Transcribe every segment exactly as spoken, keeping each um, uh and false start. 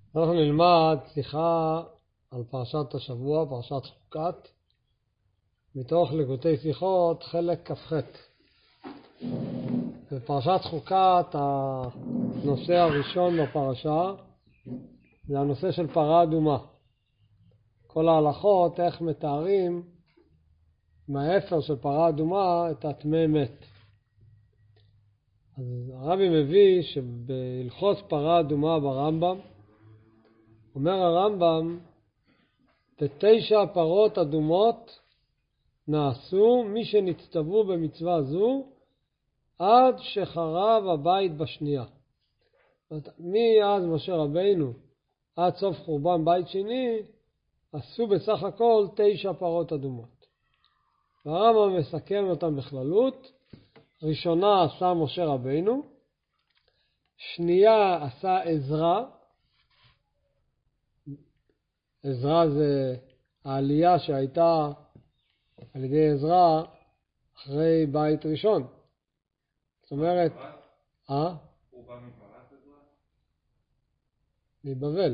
אנחנו נלמד שיחה על פרשת השבוע, פרשת חוקת, מתוך לקוטי שיחות, חלק כ"ח. בפרשת חוקת, הנושא הראשון בפרשה, זה הנושא של פרה אדומה. כל ההלכות, איך מתארים מהאפר של פרה אדומה את הטמא מת. אז הרבי מביא שבהלכות פרה אדומה ברמב"ם, אומר הרמב"ם, תשע פרות אדומות נעשו מי שנצטוו במצווה זו עד שחרב הבית בשנייה. מאז משה רבינו עד סוף חורבן בית שני עשו בסך הכל תשע פרות אדומות. והרמב"ם מסכם אותם בכללות. ראשונה עשה משה רבינו, שנייה עשה עזרא. עזרא זה העלייה שהייתה על ידי עזרא אחרי בית ראשון. זאת אומרת, אה? הוא בא מפרת עזרא? מבבל.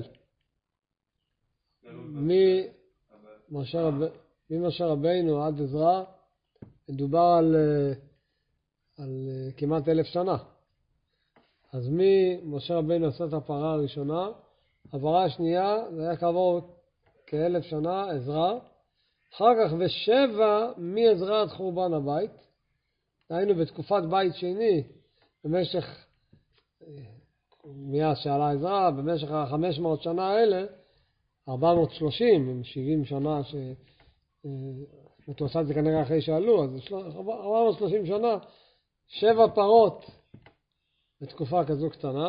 ממשה רבינו עד עזרא מדובר על, על כמעט אלף שנה. אז ממשה רבינו עשה את הפרה הראשונה, הפרה השנייה זה היה כעבור כאלף שנה, עזרא. אחר כך ושבע מעזרא עד חורבן הבית. היינו בתקופת בית שני, במשך, מאז שעלה עזרא, במשך ה-חמש מאות שנה האלה, ארבע מאות ושלושים, עם שבעים שנה, שהוא עשה את זה כנראה אחרי שעלו, אז ארבע מאות ושלושים שנה, שבע פרות בתקופה כזו קטנה,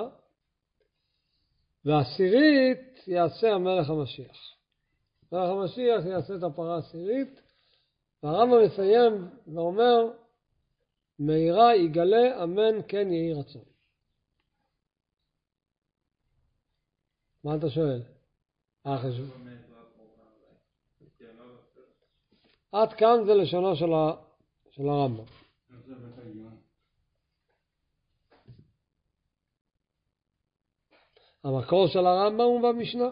והעשירית יעשה המלך המשיח. המלך המשיח יעשה את הפרה העשירית, והרמב"ם מסיים ואומר, מהירה יגלה אמן כן יהי רצון. מה אתה שואל? אה חשוב. עד כאן זה לשונו של, ה... של הרמב"ם. המקור של הרמב"ם הוא במשנה.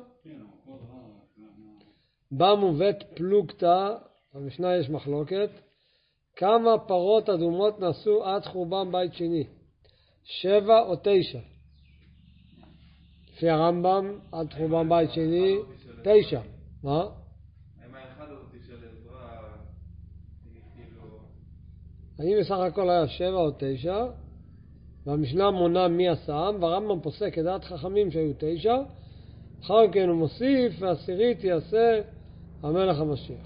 במובאת פלוגתא, במשנה יש מחלוקת, כמה פרות אדומות נעשו עד חורבן בית שני? שבע או תשע? לפי הרמב"ם עד חורבן בית שני, תשע. מה? האם האחד אותי של עזרא, כאילו... האם בסך הכל היה שבע או תשע, והמשנה מונה מי עשם, והרמב"ם פוסק כדעת חכמים שהיו תשע, אחר כן הוא מוסיף, והעשירית יעשה המלך המשיח.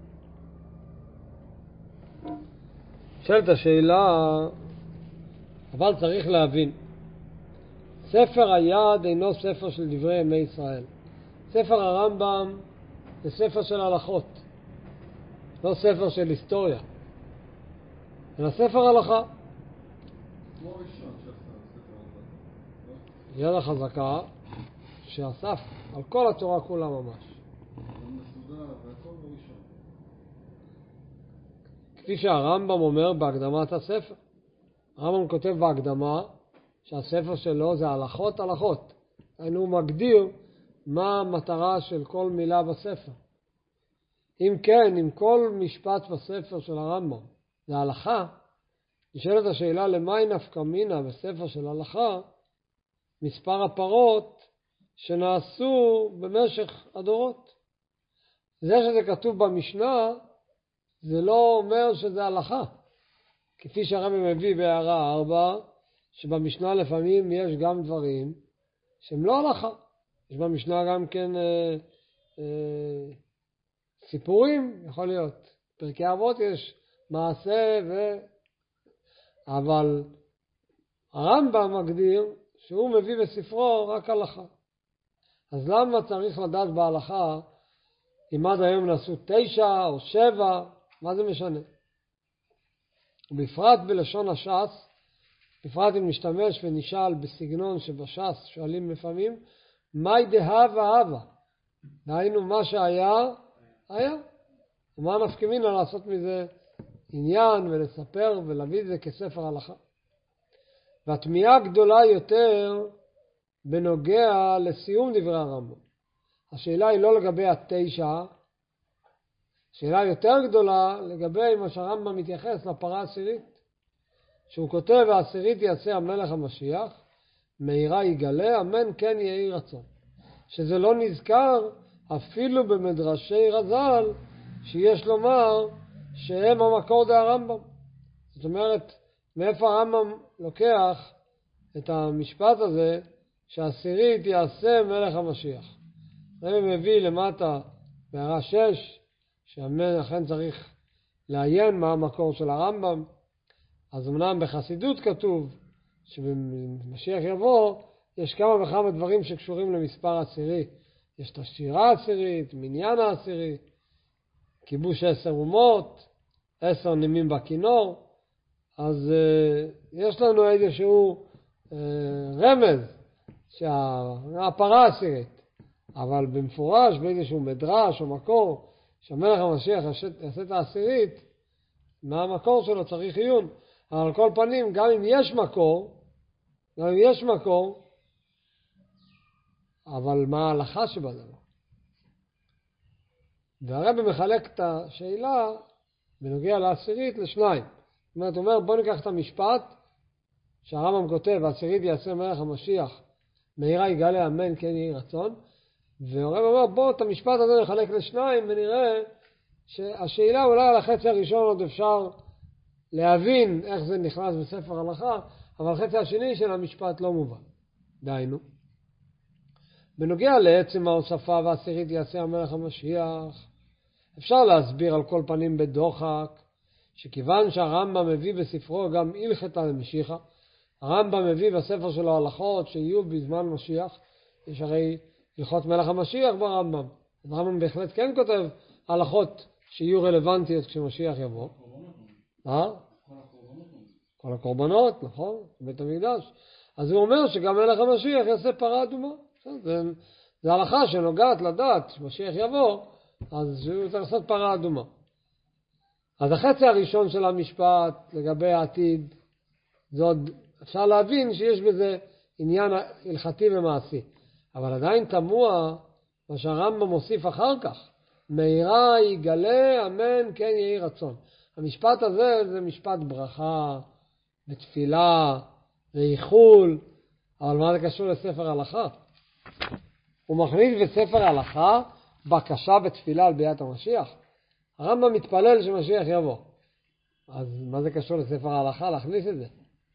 שאלת השאלה, אבל צריך להבין, ספר היד אינו ספר של דברי ימי ישראל. ספר הרמב"ם זה ספר של הלכות, לא ספר של היסטוריה, אלא ספר הלכה. כמו ראשון שעשה ספר הלכה. יד החזקה שאסף על כל התורה כולה ממש. מסודר והכל בראשון. כפי שהרמב"ם אומר בהקדמת הספר. הרמב"ם כותב בהקדמה שהספר שלו זה הלכות הלכות. הוא מגדיר מה המטרה של כל מילה בספר. אם כן, אם כל משפט בספר של הרמב"ם זה הלכה, נשאלת השאלה למי נפקא מינה בספר של הלכה מספר הפרות שנעשו במשך הדורות. זה שזה כתוב במשנה זה לא אומר שזה הלכה. כפי שהרמב"ם מביא בהערה ארבע, שבמשנה לפעמים יש גם דברים שהם לא הלכה. יש במשנה גם כן אה, אה, סיפורים, יכול להיות. פרקי אבות יש מעשה ו... אבל הרמב"ם מגדיר שהוא מביא בספרו רק הלכה. אז למה צריך לדעת בהלכה אם עד היום נעשו תשע או שבע? מה זה משנה? ובפרט בלשון הש"ס, בפרט אם נשתמש ונשאל בסגנון שבש"ס שואלים לפעמים, מהי דהבה הווה? דהיינו מה שהיה, היה. ומה נפקא מינה לעשות מזה עניין ולספר ולהביא את זה כספר הלכה. והתמיהה הגדולה יותר בנוגע לסיום דברי הרמב"ם. השאלה היא לא לגבי התשע, שאלה יותר גדולה לגבי מה שהרמב"ם מתייחס לפרה העשירית, שהוא כותב, העשירית יעשה המלך המשיח, מהירה יגלה, אמן כן יהי רצון. שזה לא נזכר אפילו במדרשי רז"ל, שיש לומר שהם המקור דה הרמב"ם. זאת אומרת, מאיפה הרמב"ם לוקח את המשפט הזה, שהעשירית יעשה מלך המשיח. זה מביא למטה בהערה שש, שאכן צריך לעיין מה המקור של הרמב"ם. אז אמנם בחסידות כתוב שבמשיח יבוא יש כמה וכמה דברים שקשורים למספר עשירי. יש את השירה העשירית, מניין העשירי, כיבוש עשר אומות, עשר נימים בכינור. אז uh, יש לנו איזשהו uh, רמז שהפרה העשירית, אבל במפורש באיזשהו מדרש או מקור שהמלך המשיח יעשה את העשירית, מה המקור שלו צריך עיון. אבל על כל פנים, גם אם יש מקור, גם אם יש מקור, אבל מה ההלכה שבדבר? והרבא מחלק את השאלה בנוגע לעשירית לשניים. זאת אומרת, הוא אומר, בוא ניקח את המשפט שהרמב"ם כותב, העשירית יעשה מלך המשיח, מהירה יגלה אמן כן יהי רצון. והרבא אומר, בוא את המשפט הזה נחלק לשניים ונראה שהשאלה אולי על החצי הראשון עוד אפשר להבין איך זה נכנס בספר הלכה, אבל החצי השני של המשפט לא מובן. דהיינו, בנוגע לעצם ההוספה והעשירית יעשה המלך המשיח, אפשר להסביר על כל פנים בדוחק, שכיוון שהרמב"ם מביא בספרו גם הלכתא למשיחא, הרמב"ם מביא בספר שלו הלכות שיהיו בזמן משיח, יש הרי הלכות מלך המשיח ברמב"ם, אז הרמב"ם בהחלט כן כותב הלכות שיהיו רלוונטיות כשמשיח יבוא. אה? כל הקורבנות, נכון? בית המקדש. אז הוא אומר שגם מלך המשיח יעשה פרה אדומה. זה, זה הלכה שנוגעת לדעת שמשיח יבוא, אז הוא צריך לעשות פרה אדומה. אז החצי הראשון של המשפט לגבי העתיד, זה עוד אפשר להבין שיש בזה עניין הלכתי ומעשי. אבל עדיין תמוה מה שהרמב"ם מוסיף אחר כך. מהירה יגלה, אמן כן יהי רצון. המשפט הזה זה משפט ברכה, בתפילה, ואיחול, אבל מה זה קשור לספר הלכה? הוא מכניס בספר הלכה בקשה בתפילה על ביאת המשיח. הרמב"ם מתפלל שמשיח יבוא. אז מה זה קשור לספר ההלכה להכניס את זה?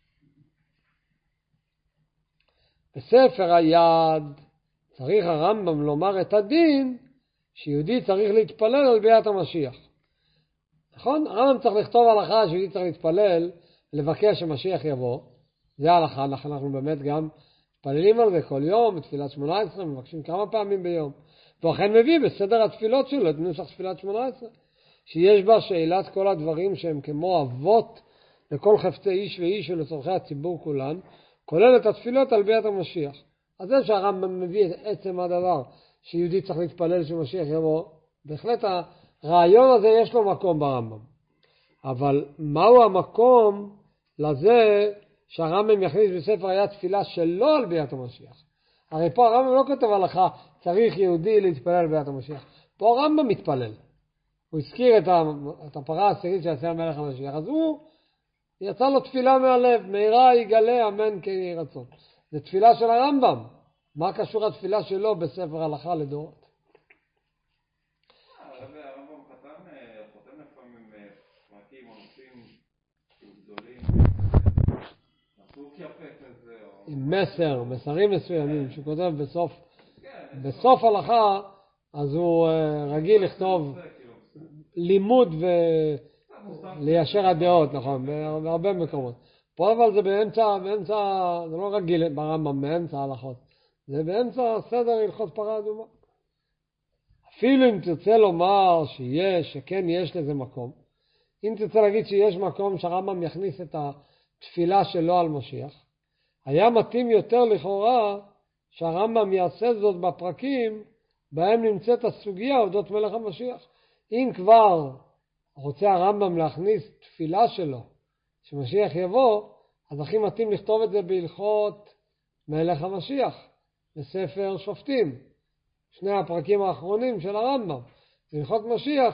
בספר היד צריך הרמב"ם לומר את הדין שיהודי צריך להתפלל על ביאת המשיח. נכון? הרמב"ם צריך לכתוב הלכה שיהודי צריך להתפלל, לבקש שמשיח יבוא. זה ההלכה, אנחנו באמת גם מתפללים על זה כל יום, בתפילת שמונה עשרה, מבקשים כמה פעמים ביום. ואכן מביא בסדר התפילות שלו, את נוסח תפילת שמונה עשרה, שיש בה שאלת כל הדברים שהם כמו אבות לכל חפצי איש ואיש ולצורכי הציבור כולן, כולל את התפילות על ביאת המשיח. אז זה שהרמב"ם מביא את עצם הדבר שיהודי צריך להתפלל שמשיח יבוא, בהחלט הרעיון הזה יש לו מקום ברמב"ם. אבל מהו המקום לזה שהרמב"ם יכניס בספר היד תפילה שלא על ביאת המשיח? הרי פה הרמב"ם לא כותב הלכה, צריך יהודי להתפלל על ביאת המשיח. פה הרמב"ם מתפלל. הוא הזכיר את הפרה העשירית שיעשה המלך המשיח, אז הוא יצא לו תפילה מהלב, מהירה יגלה אמן כן יהי רצון. זה תפילה של הרמב"ם. מה קשור התפילה שלו בספר הלכה לדורות? הרמב"ם חתם, חותם לפעמים פרקים או נושאים גדולים, נעשו יפה כזה. עם מסר, מסרים מסוימים שהוא כותב בסוף, בסוף הלכה, אז הוא רגיל לכתוב לימוד וליישר הדעות, נכון, בהרבה מקומות. פה אבל זה באמצע, באמצע, זה לא רגיל ברמב"ם, באמצע ההלכות. זה באמצע סדר הלכות פרה אדומה. אפילו אם תרצה לומר שיש, שכן יש לזה מקום, אם תרצה להגיד שיש מקום שהרמב"ם יכניס את התפילה שלו על משיח, היה מתאים יותר לכאורה שהרמב"ם יעשה זאת בפרקים בהם נמצאת הסוגיה אודות מלך המשיח. אם כבר רוצה הרמב"ם להכניס תפילה שלו שמשיח יבוא, אז הכי מתאים לכתוב את זה בהלכות מלך המשיח. בספר שופטים, שני הפרקים האחרונים של הרמב"ם, הלכות משיח,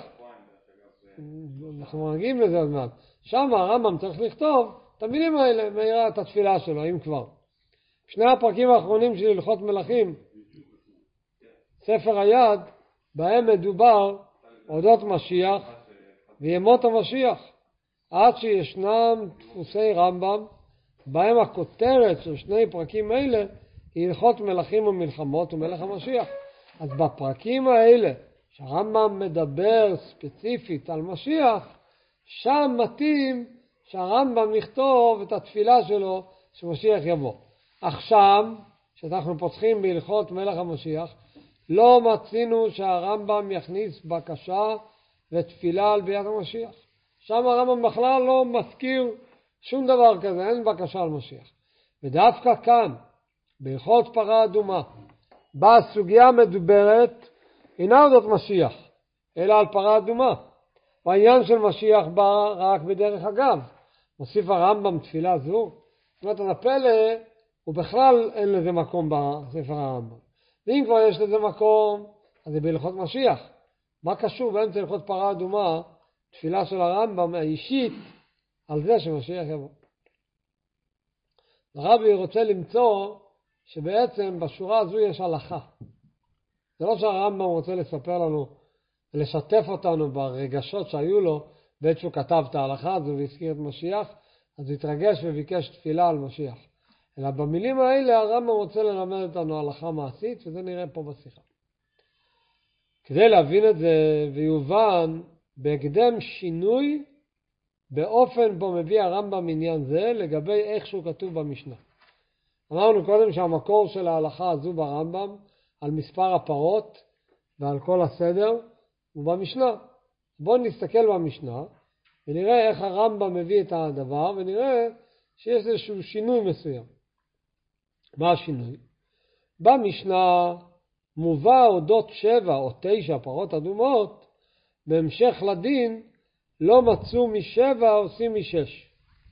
אנחנו מגיעים לזה עוד מעט. שם הרמב"ם צריך לכתוב את המילים האלה, מהירה את התפילה שלו, אם כבר. שני הפרקים האחרונים של הלכות מלכים, ספר היד, בהם מדובר אודות משיח וימות המשיח, עד שישנם דפוסי רמב"ם, בהם הכותרת של שני פרקים האלה היא הלכות מלכים ומלחמות ומלך המשיח. אז בפרקים האלה, שהרמב"ם מדבר ספציפית על משיח, שם מתאים שהרמב"ם יכתוב את התפילה שלו שמשיח יבוא. עכשיו, שאנחנו פותחים בהלכות מלך המשיח, לא מצינו שהרמב"ם יכניס בקשה ותפילה על ביאת המשיח. שם הרמב"ם בכלל לא מזכיר שום דבר כזה, אין בקשה על משיח. ודווקא כאן, בהלכות פרה אדומה, בה הסוגיה מדוברת, אינה אודות משיח, אלא על פרה אדומה. והעניין של משיח בא רק בדרך אגב. מוסיף הרמב"ם תפילה זו. זאת אומרת, הפלא, הוא בכלל אין לזה מקום בספר הרמב"ם. ואם כבר יש לזה מקום, אז זה בהלכות משיח. מה קשור באמצע הלכות פרה אדומה, תפילה של הרמב"ם האישית, על זה שמשיח יבוא? הרבי רוצה למצוא שבעצם בשורה הזו יש הלכה. זה לא שהרמב"ם רוצה לספר לנו, לשתף אותנו ברגשות שהיו לו בעת שהוא כתב את ההלכה הזו והזכיר את משיח, אז הוא התרגש וביקש תפילה על משיח. אלא במילים האלה הרמב"ם רוצה ללמד אותנו הלכה מעשית, וזה נראה פה בשיחה. כדי להבין את זה ויובן בהקדם שינוי באופן בו מביא הרמב"ם עניין זה לגבי איך שהוא כתוב במשנה. אמרנו קודם שהמקור של ההלכה הזו ברמב"ם על מספר הפרות ועל כל הסדר הוא במשנה. בואו נסתכל במשנה ונראה איך הרמב"ם מביא את הדבר, ונראה שיש איזשהו שינוי מסוים. מה השינוי? במשנה מובא אודות שבע או תשע פרות אדומות, בהמשך לדין לא מצאו משבע עושים משש.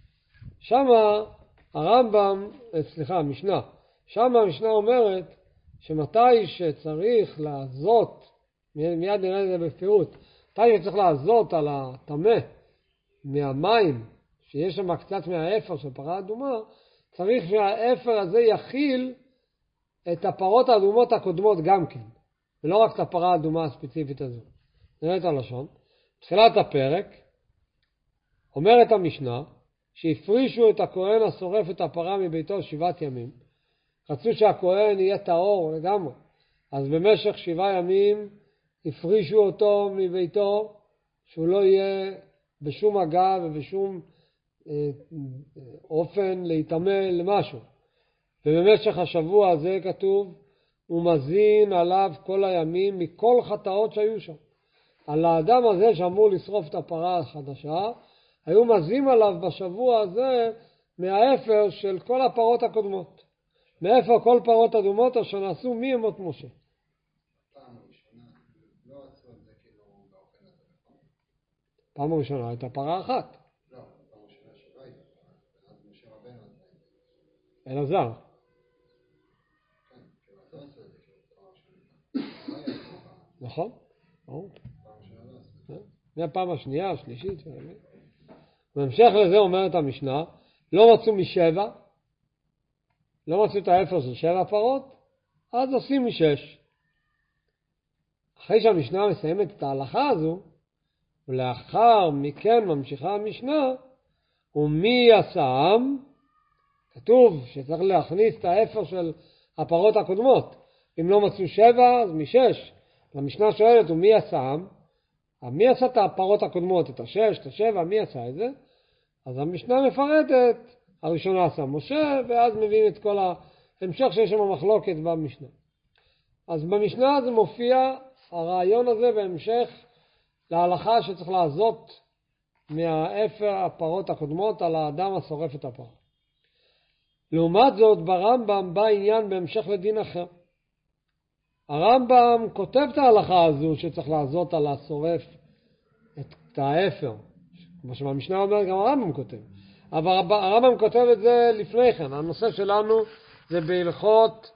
שמה הרמב"ם, סליחה, המשנה, שמה המשנה אומרת שמתי שצריך לעזות, מיד נראה את זה בפירוט, מתי שצריך לעזות על הטמא מהמים, שיש שם קצת מהאפר של פרה אדומה, צריך שהאפר הזה יכיל את הפרות האדומות הקודמות גם כן, ולא רק את הפרה האדומה הספציפית הזו. נראה את הלשון. תחילת הפרק אומרת המשנה שהפרישו את הכהן השורף את הפרה מביתו שבעת ימים. רצו שהכהן יהיה טהור לגמרי. אז במשך שבעה ימים הפרישו אותו מביתו, שהוא לא יהיה בשום מגע ובשום אה, אופן להתאמה למשהו. ובמשך השבוע הזה כתוב, הוא מזין עליו כל הימים מכל חטאות שהיו שם. על האדם הזה שאמור לשרוף את הפרה החדשה, היו מזין עליו בשבוע הזה מהאפר של כל הפרות הקודמות. מאפר כל פרות אדומות אשר נעשו מימות משה. פעם הראשונה, לא עשו את זה כאילו באופן הזה. פעם הראשונה הייתה פרה אחת. לא, פעם הראשונה שלא הייתה פרה, אז משה רבנו עשה את זה. אלעזר. כן, כאילו אז לא עשו את זה כאילו פעם ראשונה. לא היה פעם. נכון? ברור. פעם ראשונה לא עשו את זה. זה הפעם השנייה, השלישית. בהמשך לזה אומרת המשנה, לא מצאו משבע, לא מצאו את האפר של שבע פרות, אז עושים משש. אחרי שהמשנה מסיימת את ההלכה הזו, ולאחר מכן ממשיכה המשנה, ומי יסעם, כתוב שצריך להכניס את האפר של הפרות הקודמות. אם לא מצאו שבע, אז משש. המשנה שואלת, ומי יסעם? מי עשה את הפרות הקודמות, את השש, את השבע, מי עשה את זה? אז המשנה מפרטת, הראשונה עשה משה, ואז מביאים את כל ההמשך שיש שם מחלוקת במשנה. אז במשנה זה מופיע הרעיון הזה בהמשך להלכה שצריך לעזות מהאפר הפרות הקודמות על האדם השורף את הפרה. לעומת זאת ברמב"ם בא עניין בהמשך לדין אחר. הרמב"ם כותב את ההלכה הזו שצריך לעזות על השורף את האפר. כמו שבמשנה אומר גם הרמב"ם כותב. אבל הרמב"ם כותב את זה לפני כן. הנושא שלנו זה בהלכות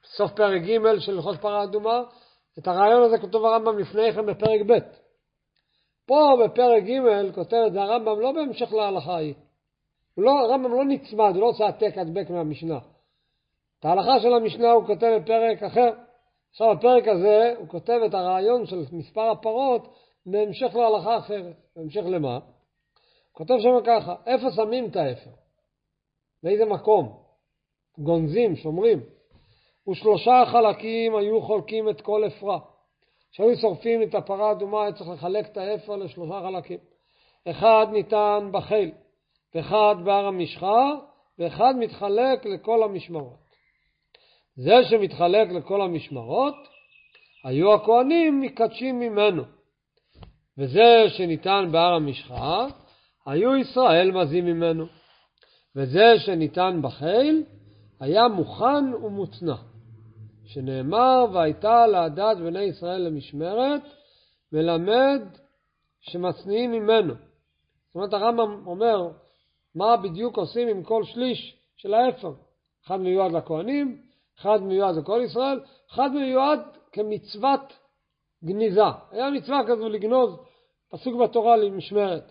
בסוף פרק ג' של הלכות פרה אדומה, את הרעיון הזה כתוב הרמב"ם לפני כן בפרק ב'. פה בפרק ג' כותב את זה הרמב"ם לא בהמשך להלכה היא. לא, הרמב"ם לא נצמד, הוא לא עושה העתק הדבק מהמשנה. את ההלכה של המשנה הוא כותב בפרק אחר. עכשיו בפרק הזה הוא כותב את הרעיון של מספר הפרות בהמשך להלכה אחרת. בהמשך למה? הוא כותב שם ככה, איפה שמים את האפר? באיזה מקום? גונזים, שומרים. ושלושה חלקים היו חולקים את כל אפרה. כשהיו שורפים את הפרה האדומה, היה צריך לחלק את האפר לשלושה חלקים. אחד ניתן בחיל, ואחד בהר המשחה, ואחד מתחלק לכל המשמרות. זה שמתחלק לכל המשמרות, היו הכהנים מקדשים ממנו. וזה שניתן בהר המשחה, היו ישראל מזים ממנו. וזה שניתן בחיל, היה מוכן ומוצנע. שנאמר, והייתה לעדת בני ישראל למשמרת, מלמד שמצניעים ממנו. זאת אומרת, הרמב"ם אומר, מה בדיוק עושים עם כל שליש של האפר? אחד מיועד לכהנים, אחד מיועד לכל ישראל, אחד מיועד כמצוות גניזה. היה מצווה כזו לגנוז, פסוק בתורה למשמרת.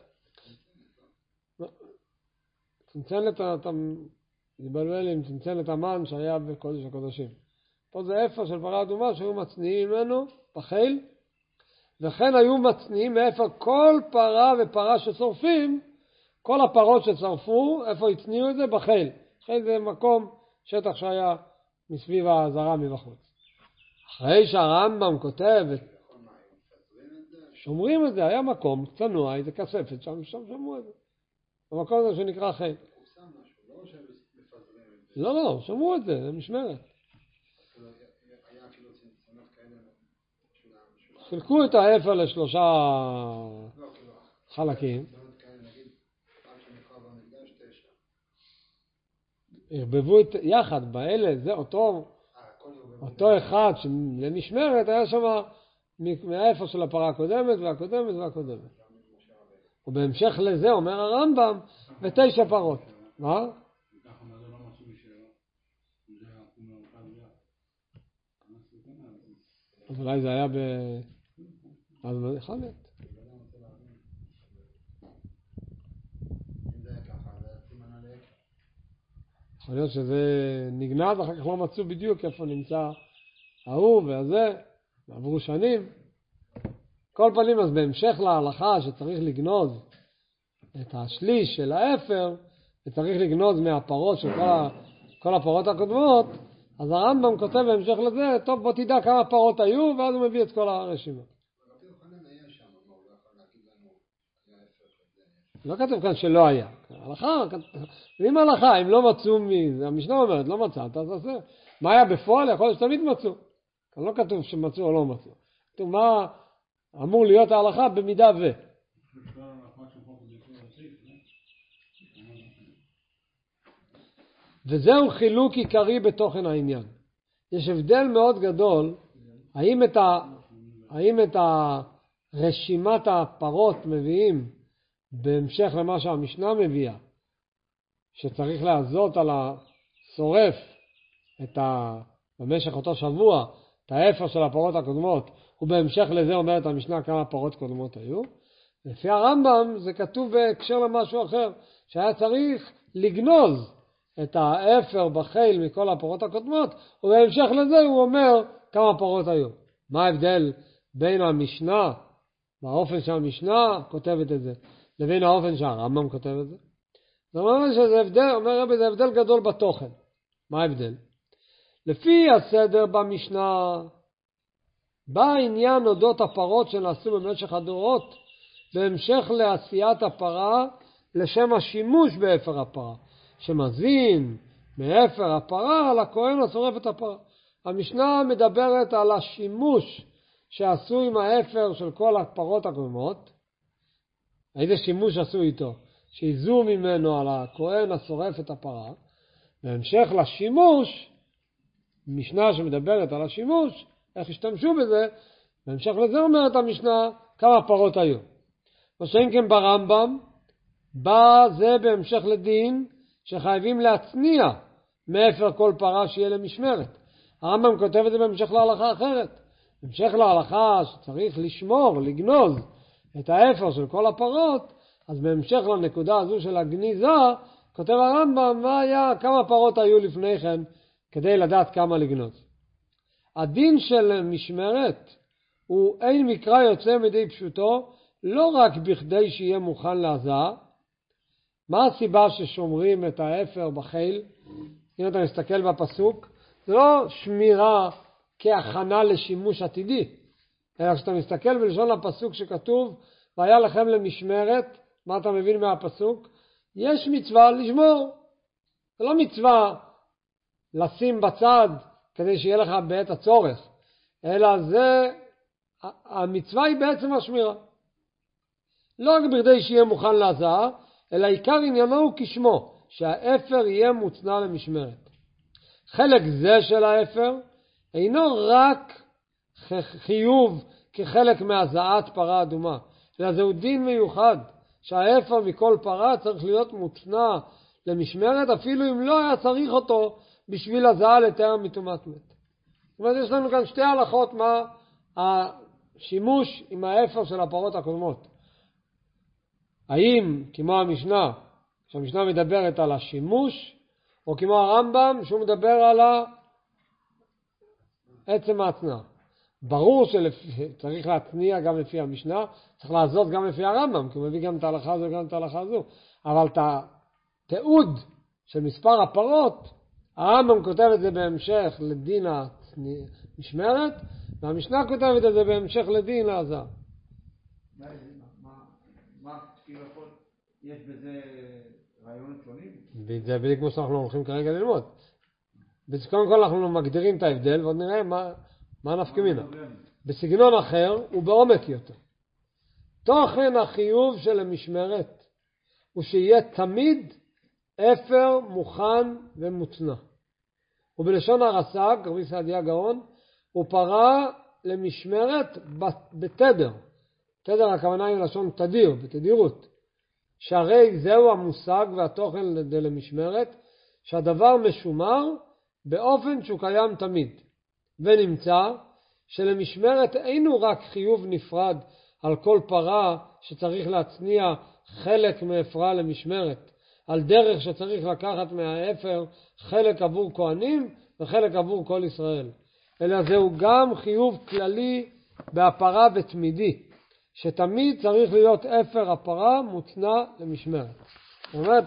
צנצנת, אתה מתבלבל עם צנצנת המן שהיה בקודש הקודשים. פה זה אפר של פרה אדומה שהיו מצניעים ממנו בחיל, וכן היו מצניעים מאפר כל פרה ופרה ששורפים, כל הפרות ששרפו, איפה הצניעו את זה? בחיל. חיל זה מקום, שטח שהיה מסביב הזרה מבחוץ. אחרי שהרמב"ם כותב, שומרים את זה, היה מקום צנוע, איזה כספת, שם, שם שמרו את זה. המקום הזה שנקרא חיל. לא, לא, שמרו את זה, זה משמרת. חילקו את האפר לשלושה חלקים. הרבבו את יחד באלה, זה אותו, אותו אחד שלמשמרת היה שם מהאפר של הפרה הקודמת והקודמת והקודמת. ובהמשך לזה אומר הרמב"ם ותשע פרות. מה? אז אולי זה היה ב... אז מה יכול להיות? יכול להיות שזה נגנז, אחר כך לא מצאו בדיוק איפה נמצא ההוא והזה, עברו שנים. כל פנים, אז בהמשך להלכה שצריך לגנוז את השליש של האפר, וצריך לגנוז מהפרות של כל, ה... כל הפרות הקודמות, אז הרמב"ם כותב בהמשך לזה, טוב בוא תדע כמה פרות היו, ואז הוא מביא את כל הרשימה. לא כתוב כאן שלא היה. הלכה, אם הלכה, אם לא מצאו מי, המשנה אומרת, לא מצאת, אז עשה. מה היה בפועל? יכול להיות שתמיד מצאו. כאן לא כתוב שמצאו או לא מצאו. כתוב מה אמור להיות ההלכה במידה ו. וזהו חילוק עיקרי בתוכן העניין. יש הבדל מאוד גדול, האם את, ה, האם את הרשימת הפרות מביאים בהמשך למה שהמשנה מביאה, שצריך לעזות על השורף את ה, במשך אותו שבוע, את האפר של הפרות הקודמות, ובהמשך לזה אומרת המשנה כמה פרות קודמות היו. לפי הרמב"ם זה כתוב בהקשר למשהו אחר, שהיה צריך לגנוז את האפר בחיל מכל הפרות הקודמות, ובהמשך לזה הוא אומר כמה פרות היו. מה ההבדל בין המשנה, באופן שהמשנה כותבת את זה, לבין האופן שהרמב"ם כותב את זה? זאת אומרת שזה הבדל, אומר רבי, זה הבדל גדול בתוכן. מה ההבדל? לפי הסדר במשנה, בא עניין אודות הפרות שנעשו במשך הדורות, בהמשך לעשיית הפרה, לשם השימוש באפר הפרה, שמזין מאפר הפרה על הכהן השורף את הפרה. המשנה מדברת על השימוש שעשו עם האפר של כל הפרות הקודמות. איזה שימוש עשו איתו? שיזו ממנו על הכהן השורף את הפרה. בהמשך לשימוש, משנה שמדברת על השימוש, איך השתמשו בזה, בהמשך לזה אומרת המשנה כמה פרות היו. מה שאין כן ברמב"ם, בא זה בהמשך לדין שחייבים להצניע מאפר כל פרה שיהיה למשמרת. הרמב"ם כותב את זה בהמשך להלכה אחרת. בהמשך להלכה שצריך לשמור, לגנוז את האפר של כל הפרות, אז בהמשך לנקודה הזו של הגניזה, כותב הרמב"ם מה היה, כמה פרות היו לפני כן, כדי לדעת כמה לגנוז. הדין של משמרת הוא אין מקרא יוצא מדי פשוטו, לא רק בכדי שיהיה מוכן להזעה. מה הסיבה ששומרים את האפר בחיל? אם אתה מסתכל בפסוק, זה לא שמירה כהכנה לשימוש עתידי, אלא כשאתה מסתכל בלשון הפסוק שכתוב, והיה לכם למשמרת, מה אתה מבין מהפסוק? יש מצווה לשמור. זה לא מצווה לשים בצד כדי שיהיה לך בעת הצורך, אלא זה, המצווה היא בעצם השמירה. לא רק בכדי שיהיה מוכן להזעה, אלא עיקר עניינו הוא כשמו, שהאפר יהיה מוצנע למשמרת. חלק זה של האפר אינו רק חיוב כחלק מהזעת פרה אדומה, אלא זהו דין מיוחד, שהאפר מכל פרה צריך להיות מוצנע למשמרת, אפילו אם לא היה צריך אותו בשביל הזעה לטרם מטומאת מת. זאת אומרת, יש לנו כאן שתי הלכות מה השימוש עם האפר של הפרות הקודמות. האם כמו המשנה, שהמשנה מדברת על השימוש, או כמו הרמב"ם שהוא מדבר על עצם ההצנעה. ברור שצריך להצניע גם לפי המשנה, צריך לעזות גם לפי הרמב"ם, כי הוא מביא גם את ההלכה הזו וגם את ההלכה הזו. אבל את התיעוד של מספר הפרות, הרמב"ם כותב את זה בהמשך לדין המשמרת, והמשנה כותבת את זה בהמשך לדין ההזעה. מה, כאילו יכול, יש בזה רעיונות שונים? זה בדיוק כמו שאנחנו הולכים כרגע ללמוד. קודם כל אנחנו מגדירים את ההבדל, ועוד נראה מה, מה נפקא מינה. בסגנון אחר ובעומק יותר. תוכן החיוב של המשמרת הוא שיהיה תמיד אפר מוכן ומוצנע. ובלשון הרס"ג, רבי סעדיה גאון, הוא פרה למשמרת בתדר. תדר הכוונה היא לשון תדיר, בתדירות. שהרי זהו המושג והתוכן למשמרת, שהדבר משומר באופן שהוא קיים תמיד. ונמצא שלמשמרת אינו רק חיוב נפרד על כל פרה שצריך להצניע חלק מאפרה למשמרת, על דרך שצריך לקחת מהאפר חלק עבור כהנים וחלק עבור כל ישראל, אלא זהו גם חיוב כללי בהפרה ותמידי, שתמיד צריך להיות אפר הפרה מוצנע למשמרת. זאת אומרת,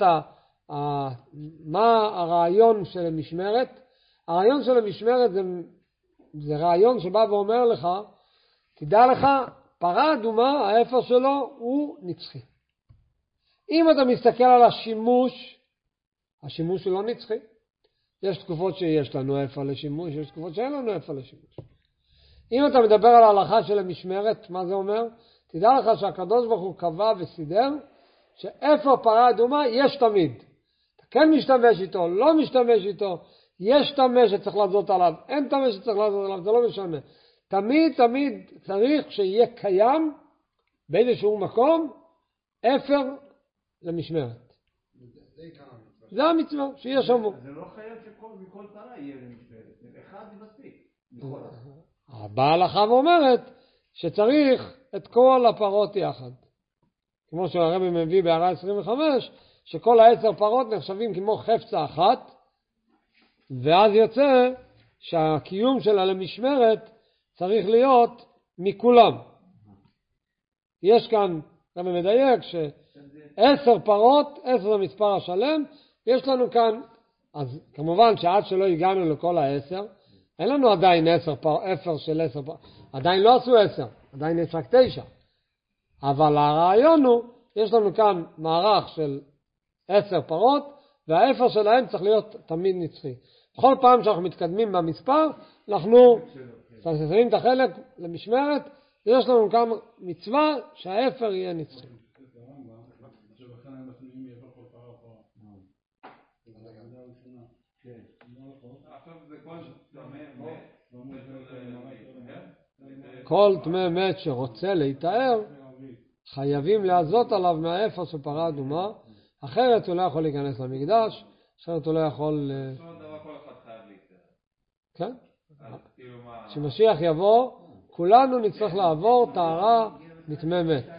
מה הרעיון של המשמרת? הרעיון של המשמרת זה, זה רעיון שבא ואומר לך, תדע לך, פרה אדומה, האפר שלו הוא נצחי. אם אתה מסתכל על השימוש, השימוש הוא לא נצחי. יש תקופות שיש לנו אפר לשימוש, יש תקופות שאין לנו אפר לשימוש. אם אתה מדבר על ההלכה של המשמרת, מה זה אומר? תדע לך שהקדוש ברוך הוא קבע וסידר, שאפר פרה אדומה יש תמיד. אתה כן משתמש איתו, לא משתמש איתו, יש תמש שצריך לעזות עליו, אין תמש שצריך לעזות עליו, זה לא משנה. תמיד תמיד צריך שיהיה קיים באיזשהו מקום אפר למשמרת. זה המצווה, שיהיה שמור. זה לא חייב שמכל פרה יהיה למשמרת, זה אחד מספיק. בהלכה אומרת שצריך את כל הפרות יחד. כמו שהרבי מביא בהערה עשרים וחמש, שכל העשר פרות נחשבים כמו חפצה אחת, ואז יוצא שהקיום שלה למשמרת צריך להיות מכולם. יש כאן, רבי מדייק, שעשר פרות, עשר זה מספר השלם, יש לנו כאן, אז כמובן שעד שלא הגענו לכל העשר, אין לנו עדיין עשר פר, אפר של עשר פרות, עדיין לא עשו עשר, עדיין יש רק תשע. אבל הרעיון הוא, יש לנו כאן מערך של עשר פרות, והאפר שלהם צריך להיות תמיד נצחי. בכל פעם שאנחנו מתקדמים במספר, אנחנו שמים את החלק למשמרת, יש לנו כאן מצווה שהאפר יהיה נצחי. כל טמא מת שרוצה להתאר, חייבים לעזות עליו מהאפר של פרה אדומה, אחרת הוא לא יכול להיכנס למקדש, אחרת הוא לא יכול... כל דבר כל אחד חייב להתאר. כן? כשמשיח יבוא, כולנו נצטרך לעבור טהרה מתממת. אז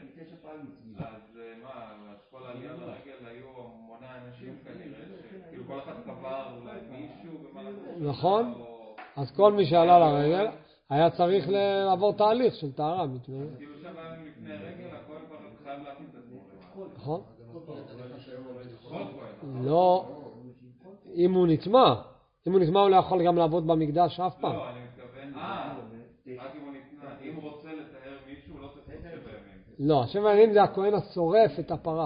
מה, אז כל העלייה לרגל היו המוני אנשים כנראה, שכאילו כל אחד קבר מישהו במהלך... נכון? אז כל מי שעלה לרגל היה צריך לעבור תהליך של טהרה מתממת. כאילו שבע ימים לפני רגל, הכל כבר חייב להתאים את עצמו. נכון? כל כהן. לא, אם הוא נטמע, אם הוא נטמע הוא לא יכול גם לעבוד במקדש אף פעם. לא, אני מתכוון, אה, רק אם הוא נטמע, אם הוא רוצה לטהר מישהו, לא צריך שבע ימים. לא, שבע ימים זה הכהן השורף את הפרה.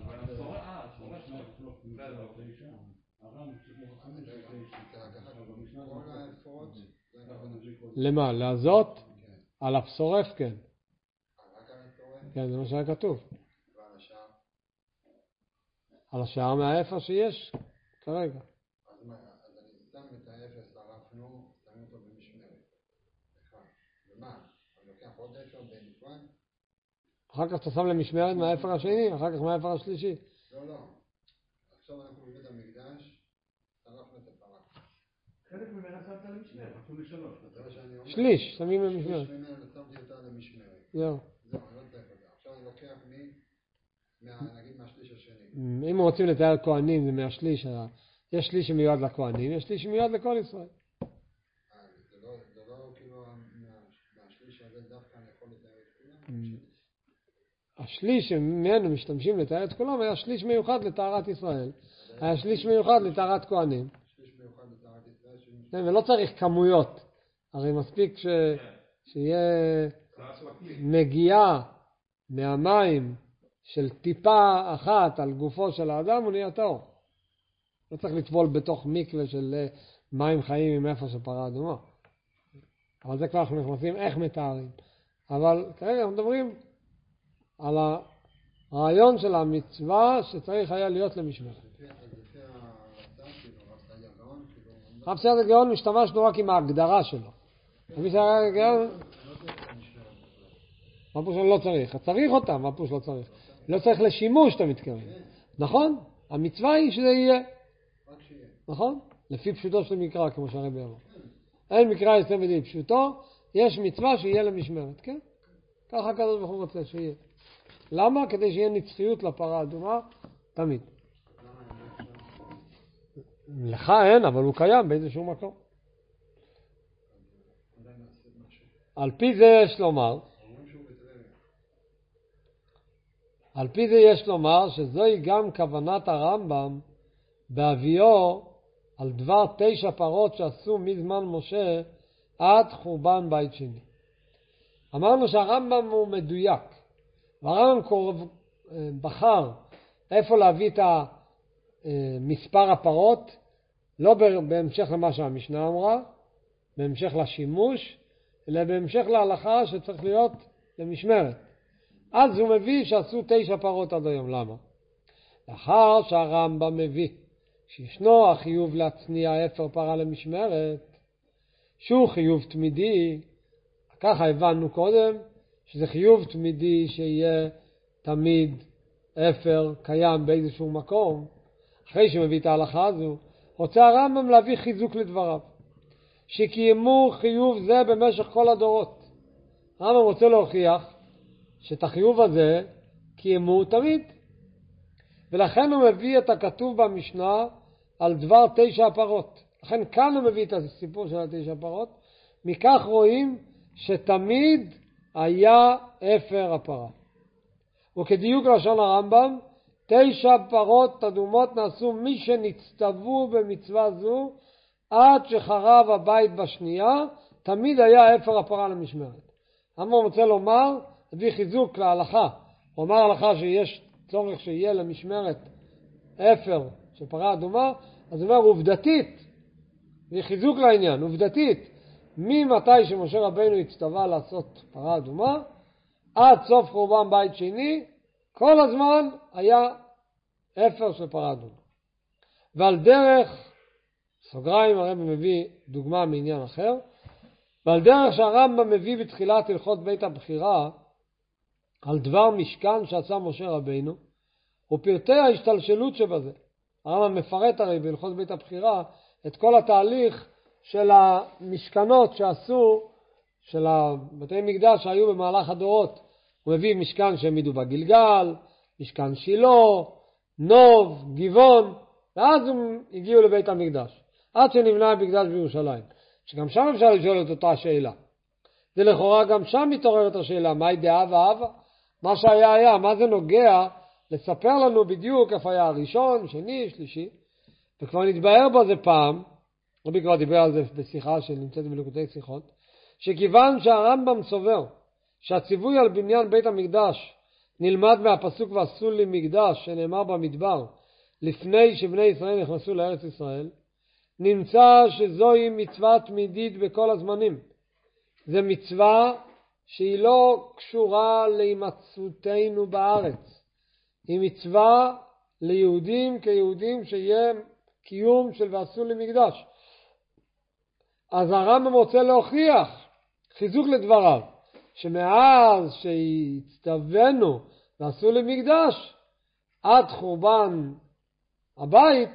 למה? לעזות? על הפשורף, כן. כן, זה מה שהיה כתוב. על השער מהאפר שיש כרגע. אז מה, אז אני שם את האפס, ערפנו, שם אותו במשמרת. ומה? אני לוקח עוד אפר בנפרד? אחר כך אתה שם למשמרת מהאפר השני, אחר כך מהאפר השלישי. לא, לא. עכשיו אנחנו בבית המקדש, ערפנו את הפרה. חלק ממנה שמת למשמרת, עשו לי שלוש. זה מה שאני אומר. שליש, שמים למשמרת. שליש ממנה שמתי אותה למשמרת. זהו. זהו, אני לא צריך אותה. עכשיו אני לוקח מ... נגיד מהשליש השני. אם רוצים לתאר כהנים זה מהשליש, יש שליש שמיועד לכהנים, יש שליש שמיועד לכל ישראל. זה לא כאילו מהשליש הזה דווקא אני יכול לתאר את כולם? השליש שממנו משתמשים לתאר את כולם היה שליש מיוחד לטהרת ישראל. היה שליש מיוחד לטהרת כהנים. שליש מיוחד לטהרת ישראל. כן, ולא צריך כמויות. הרי מספיק ש... שיהיה נגיעה מהמים של טיפה אחת על גופו של האדם, הוא נהיה טהור. לא צריך לטבול בתוך מקווה של מים חיים עם איפה של פרה אדומה. אבל זה כבר אנחנו נכנסים איך מתארים. אבל כרגע אנחנו מדברים על הרעיון של המצווה שצריך היה להיות למשמרת. רב סעדיה גאון משתמשנו רק עם ההגדרה שלו. רבי סעדיה גאון... מה פירוש לא צריך? צריך אותם, מה פירוש לא צריך? לא צריך לשימוש, אתה מתכוון. נכון? המצווה היא שזה יהיה. נכון? לפי פשוטו של מקרא, כמו שהרבי אמר. אין מקרא יוצא מדי פשוטו, יש מצווה שיהיה למשמרת, כן? ככה הקדוש ברוך הוא רוצה שיהיה. למה? כדי שיהיה נצחיות לפרה אדומה, תמיד. לך אין, אבל הוא קיים באיזשהו מקום. על פי זה יש לומר, על פי זה יש לומר שזוהי גם כוונת הרמב"ם בהביאו על דבר תשע פרות שעשו מזמן משה עד חורבן בית שני. אמרנו שהרמב"ם הוא מדויק, והרמב"ם בחר איפה להביא את מספר הפרות, לא בהמשך למה שהמשנה אמרה, בהמשך לשימוש, אלא בהמשך להלכה שצריך להיות למשמרת. אז הוא מביא שעשו תשע פרות עד היום. למה? לאחר שהרמב"ם מביא שישנו החיוב להצניע אפר פרה למשמרת, שהוא חיוב תמידי, ככה הבנו קודם, שזה חיוב תמידי שיהיה תמיד אפר קיים באיזשהו מקום. אחרי שמביא את ההלכה הזו, רוצה הרמב"ם להביא חיזוק לדבריו, שקיימו חיוב זה במשך כל הדורות. הרמב"ם רוצה להוכיח שאת החיוב הזה קיימו תמיד. ולכן הוא מביא את הכתוב במשנה על דבר תשע הפרות. לכן כאן הוא מביא את הסיפור של התשע הפרות. מכך רואים שתמיד היה אפר הפרה. וכדיוק לשון הרמב"ם, תשע פרות אדומות נעשו מי שנצטוו במצווה זו עד שחרב הבית בשנייה, תמיד היה אפר הפרה למשמרת. הרמב"ם רוצה לומר, הביא חיזוק להלכה. הוא אמר הלכה שיש צורך שיהיה למשמרת אפר של פרה אדומה, אז הוא אומר עובדתית, וחיזוק לעניין, עובדתית, ממתי שמשה רבינו הצטווה לעשות פרה אדומה, עד סוף חורבן בית שני, כל הזמן היה אפר של פרה אדומה. ועל דרך, סוגריים הרב מביא דוגמה מעניין אחר, ועל דרך שהרמב"ם מביא בתחילת הלכות בית הבחירה, על דבר משכן שעשה משה רבינו, ופרטי ההשתלשלות שבזה. הרמב"ם מפרט הרי בהלכות בית הבחירה את כל התהליך של המשכנות שעשו, של בתי מקדש שהיו במהלך הדורות. הוא מביא משכן שהעמידו בגלגל, משכן שילה, נוב, גבעון, ואז הם הגיעו לבית המקדש. עד שנבנה המקדש בירושלים. שגם שם אפשר לשאול את אותה שאלה. זה לכאורה גם שם מתעוררת השאלה, מהי דעה ואהבה? מה שהיה היה, מה זה נוגע לספר לנו בדיוק איפה היה הראשון, שני, שלישי, וכבר נתבהר בו זה פעם, רבי כבר דיבר על זה בשיחה שנמצאת בליקוטי שיחות, שכיוון שהרמב"ם סובר שהציווי על בניין בית המקדש נלמד מהפסוק ועשו לי מקדש שנאמר במדבר לפני שבני ישראל נכנסו לארץ ישראל, נמצא שזוהי מצווה תמידית בכל הזמנים. זה מצווה שהיא לא קשורה להימצאותנו בארץ. היא מצווה ליהודים כיהודים שיהיה קיום של ועשו לי מקדש. אז הרמב"ם רוצה להוכיח, חיזוק לדבריו, שמאז שהצטווינו ועשו לי מקדש, עד חורבן הבית,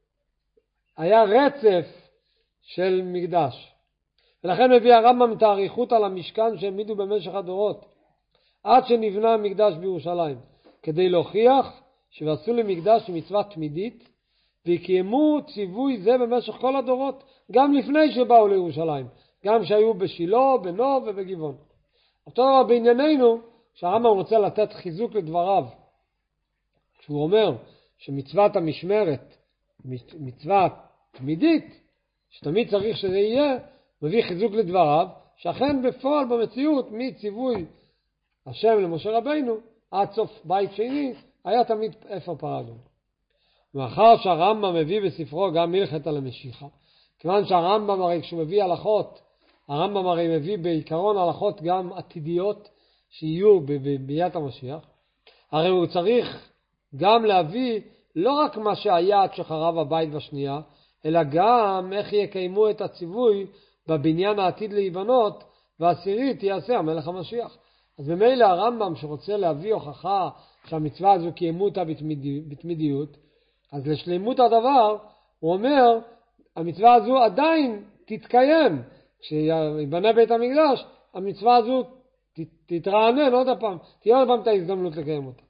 היה רצף של מקדש. ולכן מביא הרמב"ם את האריכות על המשכן שהעמידו במשך הדורות, עד שנבנה המקדש בירושלים, כדי להוכיח שעשו לי מקדש מצווה תמידית, וקיימו ציווי זה במשך כל הדורות, גם לפני שבאו לירושלים, גם שהיו בשילה, בנוב ובגבעון. אותו דבר בענייננו, שהרמב"ם רוצה לתת חיזוק לדבריו, כשהוא אומר שמצוות המשמרת, מצווה תמידית, שתמיד צריך שזה יהיה, מביא חיזוק לדבריו, שאכן בפועל במציאות מציווי השם למשה רבינו עד סוף בית שני היה תמיד אפר פרה אדומה. מאחר שהרמב"ם מביא בספרו גם מלכת על המשיחה, כיוון שהרמב"ם הרי כשהוא מביא הלכות, הרמב"ם הרי מביא בעיקרון הלכות גם עתידיות שיהיו בביאת המשיח, הרי הוא צריך גם להביא לא רק מה שהיה עד שחרב הבית בשנייה, אלא גם איך יקיימו את הציווי בבניין העתיד להיבנות, והעשירית יעשה המלך המשיח. אז במילא הרמב"ם שרוצה להביא הוכחה שהמצווה הזו קיימו אותה בתמידי, בתמידיות, אז לשלימות הדבר הוא אומר, המצווה הזו עדיין תתקיים. כשיבנה בית המקדש, המצווה הזו תתרענן עוד הפעם, תהיה עוד פעם את ההזדמנות לקיים אותה.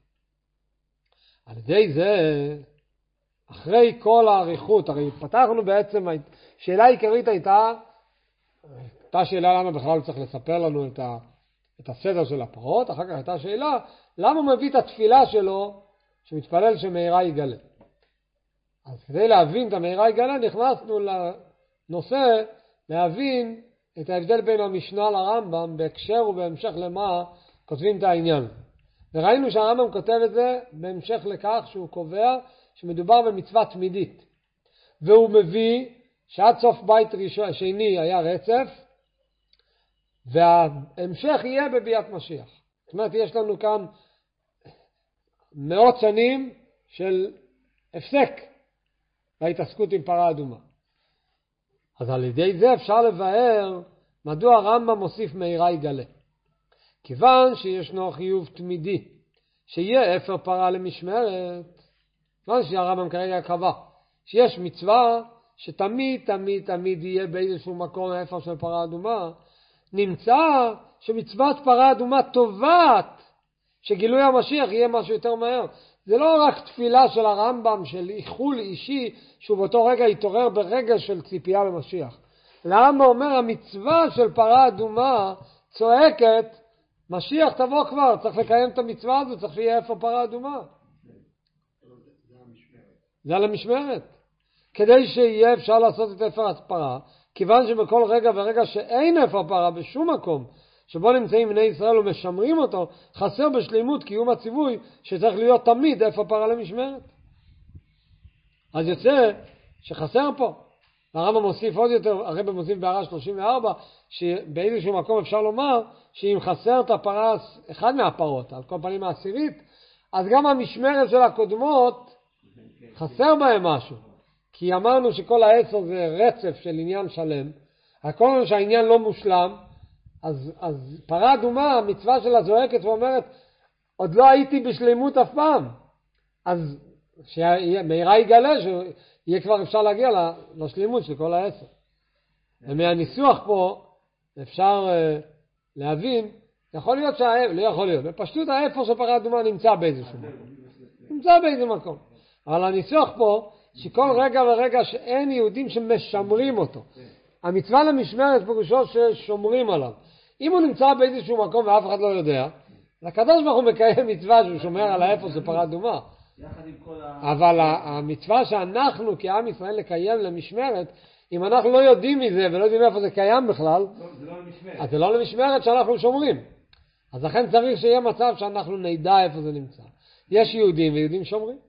על ידי זה, אחרי כל העריכות, הרי פתחנו בעצם, שאלה העיקרית הייתה, הייתה שאלה למה בכלל צריך לספר לנו את, ה, את הסדר של הפרות, אחר כך הייתה שאלה, למה הוא מביא את התפילה שלו, שמתפלל שמהירה יגלה. אז כדי להבין את המהירה יגלה, נכנסנו לנושא, להבין את ההבדל בין המשנה לרמב"ם, בהקשר ובהמשך למה כותבים את העניין. וראינו שהרמב"ם כותב את זה בהמשך לכך שהוא קובע שמדובר במצווה תמידית. והוא מביא שעד סוף בית ראשון, שני היה רצף, וההמשך יהיה בביאת משיח. זאת אומרת, יש לנו כאן מאות שנים של הפסק בהתעסקות עם פרה אדומה. אז על ידי זה אפשר לבאר מדוע הרמב"ם מוסיף מהירה יגלה. כיוון שישנו חיוב תמידי, שיהיה אפר פרה למשמרת, כיוון שהרמב"ם כרגע קבע, שיש מצווה שתמיד תמיד תמיד יהיה באיזשהו מקום אפר של פרה אדומה, נמצא שמצוות פרה אדומה טובת שגילוי המשיח יהיה משהו יותר מהר. זה לא רק תפילה של הרמב"ם של איחול אישי שהוא באותו רגע יתעורר ברגע של ציפייה למשיח. הרמב"ם אומר המצווה של פרה אדומה צועקת משיח תבוא כבר, צריך לקיים את המצווה הזו, צריך שיהיה איפה פרה אדומה. זה המשמרת. זה על המשמרת. כדי שיהיה אפשר לעשות את איפה הפרה, כיוון שבכל רגע ורגע שאין איפה פרה בשום מקום, שבו נמצאים בני ישראל ומשמרים אותו, חסר בשלימות קיום הציווי שצריך להיות תמיד איפה פרה למשמרת. אז יוצא שחסר פה. הרמב"ם מוסיף עוד יותר, הרמב"ם מוסיף בהערה שלושים וארבע, שבאיזשהו מקום אפשר לומר שאם חסר את הפרה, אחד מהפרות, על כל פנים העשירית, אז גם המשמרת של הקודמות חסר בהם משהו. כי אמרנו שכל העשר זה רצף של עניין שלם, הכל שהעניין לא מושלם, אז, אז פרה אדומה, המצווה שלה זועקת ואומרת, עוד לא הייתי בשלימות אף פעם. אז שמהירה יגלה שיהיה כבר אפשר להגיע לשלימות של כל העשר. ומהניסוח פה אפשר uh, להבין, יכול להיות שהאפר, לא יכול להיות, בפשטות האפר של פרה אדומה נמצא באיזשהו מקום. נמצא באיזה מקום. אבל הניסוח פה, שכל רגע ורגע שאין יהודים שמשמרים אותו. המצווה למשמרת פירושו ששומרים עליו. אם הוא נמצא באיזשהו מקום ואף אחד לא יודע, הקדוש ברוך הוא מקיים מצווה שהוא שומר על האפר של פרה אדומה. אבל המצווה שאנחנו כעם ישראל לקיים למשמרת, אם אנחנו לא יודעים מזה ולא יודעים איפה זה קיים בכלל, אז זה לא למשמרת שאנחנו שומרים. אז לכן צריך שיהיה מצב שאנחנו נדע איפה זה נמצא. יש יהודים ויהודים שומרים.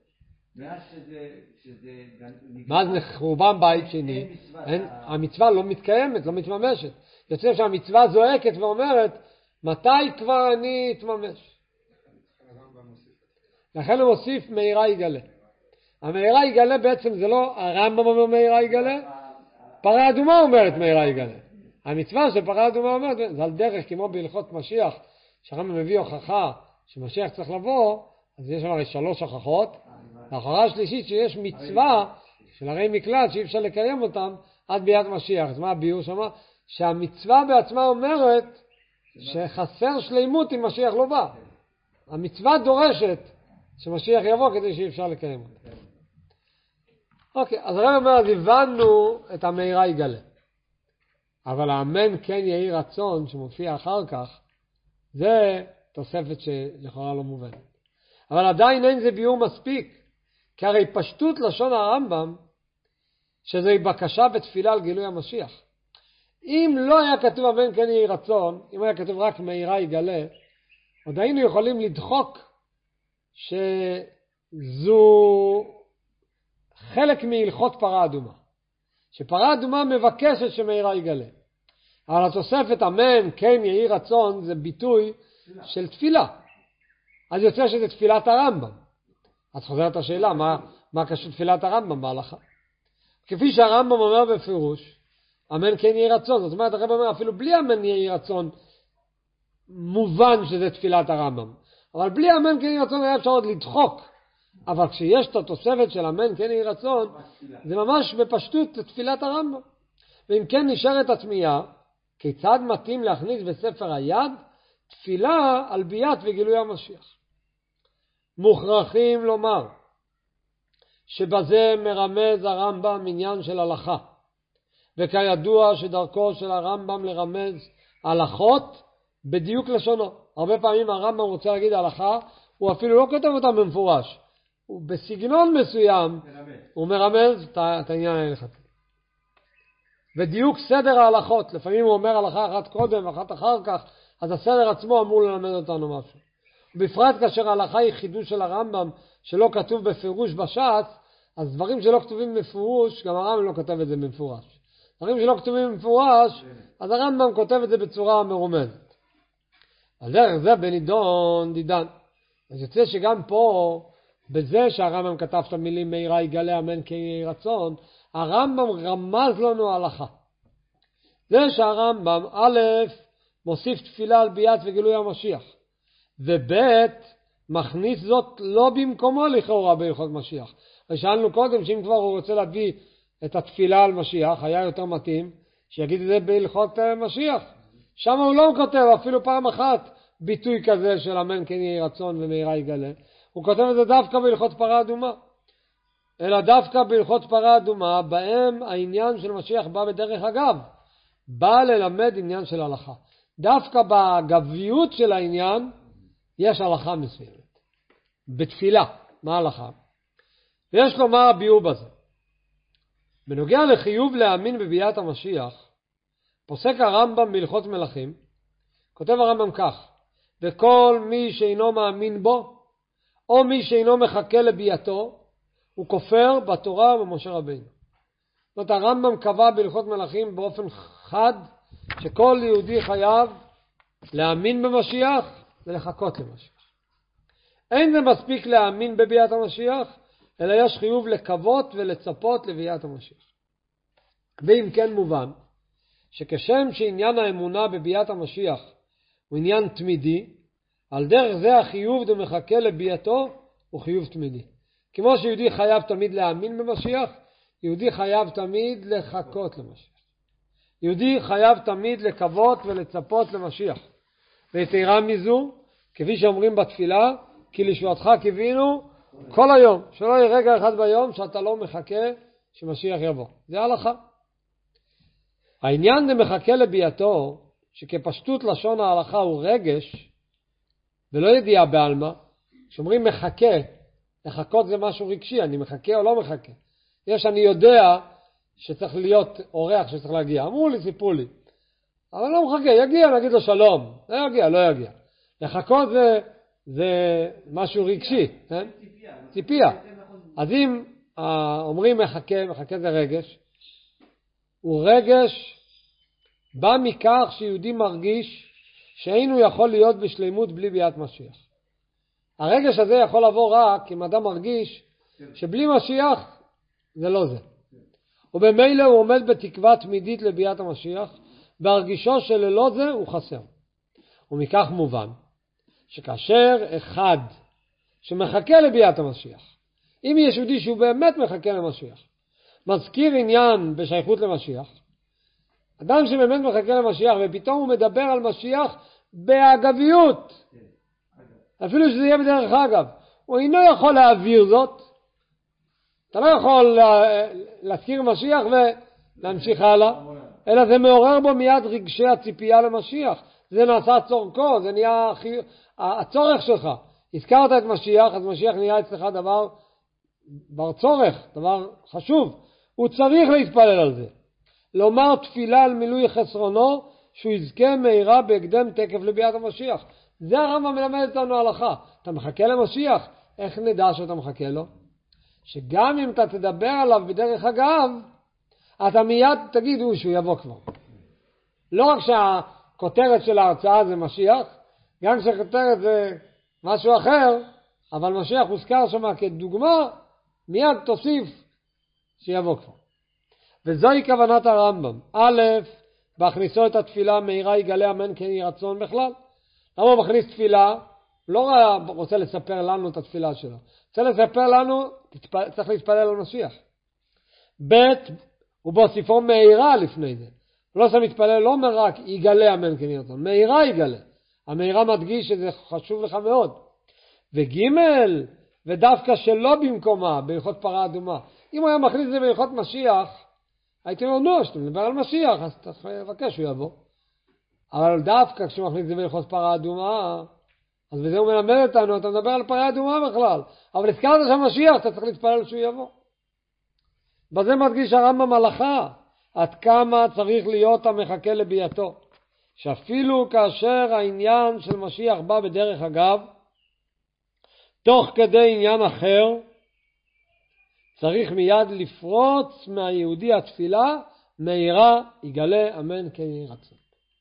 מה זה חורבן בית שני? המצווה לא מתקיימת, לא מתממשת. יוצא שהמצווה זועקת ואומרת, מתי כבר אני אתממש? לכן הוא מוסיף מהירה יגלה. המהירה יגלה בעצם זה לא הרמב"ם אומר מהירה יגלה, פרה אדומה אומרת מהירה יגלה. המצווה של פרה אדומה אומרת, זה על דרך כמו בהלכות משיח, שהרמב"ם מביא הוכחה שמשיח צריך לבוא, אז יש הרי שלוש הוכחות, וההוכחה השלישית שיש מצווה של הרי מקלט שאי אפשר לקיים אותם עד ביאת משיח. אז מה הביאור שמה? שהמצווה בעצמה אומרת שחסר שלימות אם משיח לא בא. המצווה דורשת שמשיח יבוא כדי שאי אפשר לקיים אותה. אוקיי, אז הרב אומר, אז הבנו את המהירה יגלה. אבל האמן כן יהי רצון שמופיע אחר כך, זה תוספת שלכאורה לא מובנת. אבל עדיין אין זה ביור מספיק, כי הרי פשטות לשון הרמב"ם, שזוהי בקשה ותפילה על גילוי המשיח. אם לא היה כתוב אמן כן יהי רצון, אם היה כתוב רק מהירה יגלה, עוד היינו יכולים לדחוק שזו חלק מהלכות פרה אדומה. שפרה אדומה מבקשת שמהירה יגלה. אבל התוספת אמן כן יהי רצון זה ביטוי של תפילה. אז יוצא שזה תפילת הרמב"ם. אז חוזרת השאלה, מה, מה קשור תפילת הרמב"ם בהלכה? כפי שהרמב"ם אומר בפירוש, אמן כן יהי רצון. זאת אומרת, הרמב"ם אומר, אפילו בלי אמן יהי רצון, מובן שזה תפילת הרמב"ם. אבל בלי אמן כן יהי רצון היה אפשר עוד לדחוק. אבל כשיש את התוספת של אמן כן יהי רצון, זה ממש בפשטות תפילת הרמב"ם. ואם כן נשארת התמיהה, כיצד מתאים להכניס בספר היד תפילה על ביאת וגילוי המשיח? מוכרחים לומר שבזה מרמז הרמב"ם עניין של הלכה, וכידוע שדרכו של הרמב"ם לרמז הלכות בדיוק לשונו. הרבה פעמים הרמב"ם רוצה להגיד הלכה, הוא אפילו לא כותב אותה במפורש, הוא בסגנון מסוים הוא מרמז את העניין ההלכתי. ודיוק סדר ההלכות, לפעמים הוא אומר הלכה אחת קודם ואחת אחר כך, אז הסדר עצמו אמור ללמד אותנו משהו. בפרט כאשר ההלכה היא חידוש של הרמב"ם שלא כתוב בפירוש בש"ס, אז דברים שלא כתובים בפירוש, גם הרמב"ם לא כותב את זה במפורש. דברים שלא כתובים במפורש, אז הרמב"ם כותב את זה בצורה מרומזת. על דרך זה בנידון דידן. אז יוצא שגם פה, בזה שהרמב"ם כתב את המילים מהירה יגלה אמן כן יהי רצון, הרמב"ם רמז לנו הלכה. זה שהרמב"ם א' מוסיף תפילה על ביאת וגילוי המשיח, וב' מכניס זאת לא במקומו לכאורה בהלכות משיח. ושאלנו קודם שאם כבר הוא רוצה להביא את התפילה על משיח, היה יותר מתאים שיגיד את זה בהלכות משיח. שם הוא לא כותב אפילו פעם אחת ביטוי כזה של אמן כן יהי רצון ומהירה יגלה. הוא כותב את זה דווקא בהלכות פרה אדומה. אלא דווקא בהלכות פרה אדומה, בהם העניין של משיח בא בדרך אגב, בא ללמד עניין של הלכה. דווקא בגביות של העניין יש הלכה מסוימת. בתפילה, מה הלכה? ויש לומר הביאור בזה. בנוגע לחיוב להאמין בביאת המשיח, פוסק הרמב"ם בהלכות מלכים, כותב הרמב"ם כך, וכל מי שאינו מאמין בו, או מי שאינו מחכה לביאתו, הוא כופר בתורה ובמשה רבינו. זאת אומרת, הרמב"ם קבע בהלכות מלכים באופן חד, שכל יהודי חייב להאמין במשיח ולחכות למשיח. אין זה מספיק להאמין בביאת המשיח, אלא יש חיוב לקוות ולצפות לביאת המשיח. ואם כן מובן, שכשם שעניין האמונה בביאת המשיח הוא עניין תמידי, על דרך זה החיוב דמחכה לביאתו הוא חיוב תמידי. כמו שיהודי חייב תמיד להאמין במשיח, יהודי חייב תמיד לחכות למשיח. יהודי חייב תמיד לקוות ולצפות למשיח. ויתרה מזו, כפי שאומרים בתפילה, כי לישועתך קיווינו כל היום, שלא יהיה רגע אחד ביום שאתה לא מחכה שמשיח יבוא. זה ההלכה. העניין למחכה לביאתו, שכפשטות לשון ההלכה הוא רגש, ולא ידיעה בעלמא. כשאומרים מחכה, לחכות זה משהו רגשי, אני מחכה או לא מחכה. יש אני יודע שצריך להיות אורח שצריך להגיע. אמרו לי, סיפרו לי. אבל לא מחכה, יגיע, נגיד לו שלום. לא יגיע, לא יגיע. לחכות זה, זה משהו רגשי. כן? ציפייה. אז אם אומרים מחכה, מחכה זה רגש, הוא רגש בא מכך שיהודי מרגיש שאינו יכול להיות בשלימות בלי ביאת משיח. הרגש הזה יכול לבוא רק אם אדם מרגיש שבלי משיח זה לא זה. ובמילא הוא עומד בתקווה תמידית לביאת המשיח, בהרגישו שללא זה הוא חסר. ומכך מובן שכאשר אחד שמחכה לביאת המשיח, אם יש יהודי שהוא באמת מחכה למשיח, מזכיר עניין בשייכות למשיח, אדם שבאמת מחכה למשיח ופתאום הוא מדבר על משיח באגביות, אפילו שזה יהיה בדרך אגב, הוא אינו יכול להעביר זאת. אתה לא יכול להזכיר משיח ולהמשיך הלאה, אלא זה מעורר בו מיד רגשי הציפייה למשיח. זה נעשה צורכו, זה נהיה הצורך שלך. הזכרת את משיח, אז משיח נהיה אצלך דבר בר צורך, דבר חשוב. הוא צריך להתפלל על זה. לומר תפילה על מילוי חסרונו, שהוא יזכה מהירה בהקדם תקף לביאת המשיח. זה הרמב"ם מלמד אותנו הלכה. אתה מחכה למשיח, איך נדע שאתה מחכה לו? שגם אם אתה תדבר עליו בדרך אגב, אתה מיד תגידו שהוא יבוא כבר. לא רק שהכותרת של ההרצאה זה משיח, גם כשהכותרת זה משהו אחר, אבל משיח מוזכר שם כדוגמה, מיד תוסיף שיבוא כבר. וזוהי כוונת הרמב"ם. א', בהכניסו את התפילה מהירה יגלה אמן כן יהי רצון בכלל. למה הוא מכניס תפילה? לא רוצה לספר לנו את התפילה שלו. רוצה לספר לנו, צריך להתפלל על משיח. ב', הוא בהוסיפו מהירה לפני זה. לא עושה מתפלל, לא אומר רק יגלה אמן כן יהי רצון. מהירה יגלה. המהירה מדגיש שזה חשוב לך מאוד. וג', ודווקא שלא במקומה, בהלכות פרה אדומה. אם הוא היה מכניס את זה בהלכות משיח, הייתי אומר, נו, שאתה מדבר על משיח, אז אתה מבקש שהוא יבוא. אבל דווקא כשהוא מכניס את זה בהלכות פרה אדומה, אז בזה הוא מלמד אותנו, אתה מדבר על פרה אדומה בכלל. אבל הזכרת שם משיח, אתה צריך להתפלל שהוא יבוא. בזה מדגיש הרמב"ם הלכה, עד כמה צריך להיות המחכה לביאתו. שאפילו כאשר העניין של משיח בא בדרך אגב, תוך כדי עניין אחר, צריך מיד לפרוץ מהיהודי התפילה, מהירה יגלה אמן כן יהי רצון.